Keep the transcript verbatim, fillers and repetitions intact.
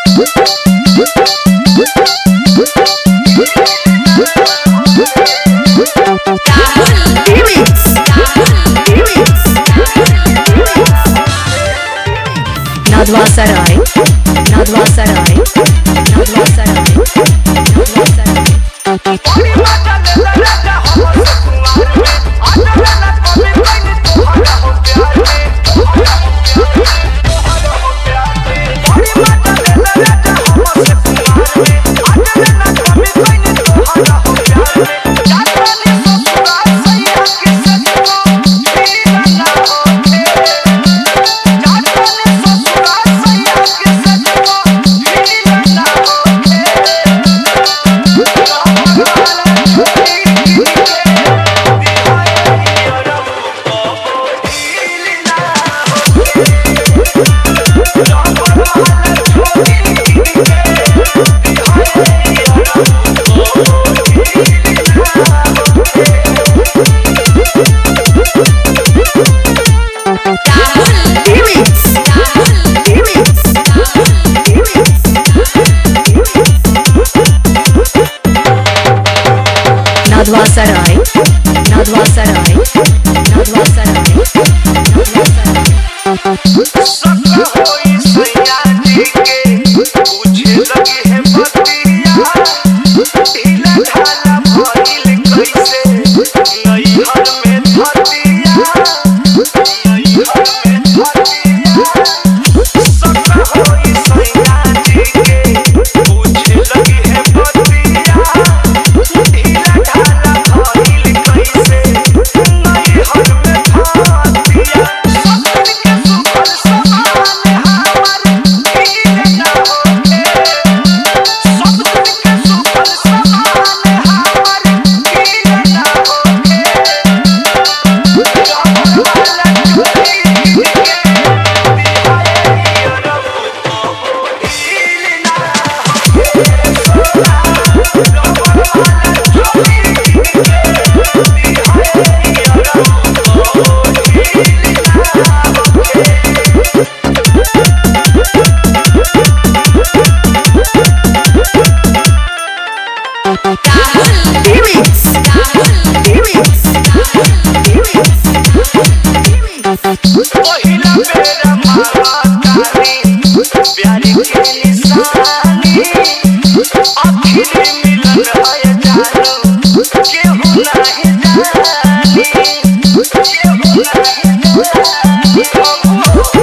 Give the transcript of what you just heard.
Nadwa Sarai, Nadwa Sarai, Nadwa Sarai, Nadwa Sarai. Nadwa Sarai, Nadwa Sarai, Nadwa Sarai, Nadwa Sarai. सका होई सैया जी के पूछे लगे है बतिया ढीला ढाला भइल कैसे नैहर में धतिया नैहर में धतिया सका होई सैया जी के पूछे लगे है बतिया ढीला ढाला भइल कैसे नैहर में धतिया पहिला बेरा माला काली प्यारी के निशानी आखिर मिलन है जानो केहू नहीं जानी केहू नहीं जानी